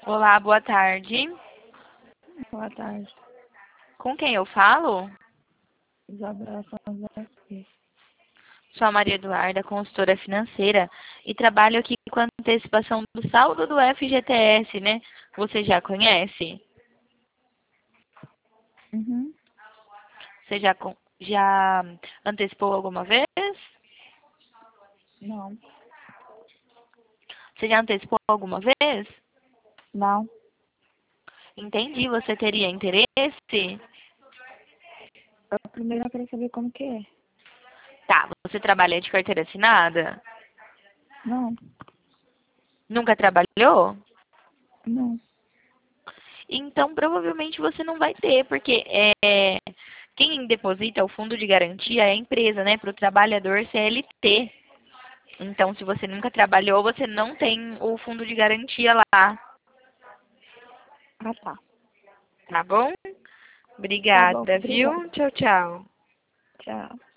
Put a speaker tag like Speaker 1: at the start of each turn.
Speaker 1: Olá, boa tarde.
Speaker 2: Boa tarde,
Speaker 1: Com quem eu falo?
Speaker 2: Isabela Santos.
Speaker 1: Sou a Maria Eduarda, consultora financeira, e trabalho aqui com a antecipação do saldo do FGTS, né? Você já conhece?
Speaker 2: Uhum.
Speaker 1: Você já antecipou alguma vez?
Speaker 2: Não,
Speaker 1: Você já antecipou alguma vez?
Speaker 2: não.
Speaker 1: Entendi, você teria interesse?
Speaker 2: Primeiro eu queria saber como que é.
Speaker 1: Tá, você trabalha de carteira assinada?
Speaker 2: Não,
Speaker 1: Nunca trabalhou?
Speaker 2: não.
Speaker 1: Então, provavelmente você não vai ter, porque quem deposita o fundo de garantia é a empresa, né? Para o trabalhador CLT. Então, se você nunca trabalhou, você não tem o fundo de garantia lá,
Speaker 2: Ah, tá.
Speaker 1: tá bom?
Speaker 2: Tá bom,
Speaker 1: Obrigada,
Speaker 2: obrigada.
Speaker 1: viu? Tchau, tchau.
Speaker 2: Tchau.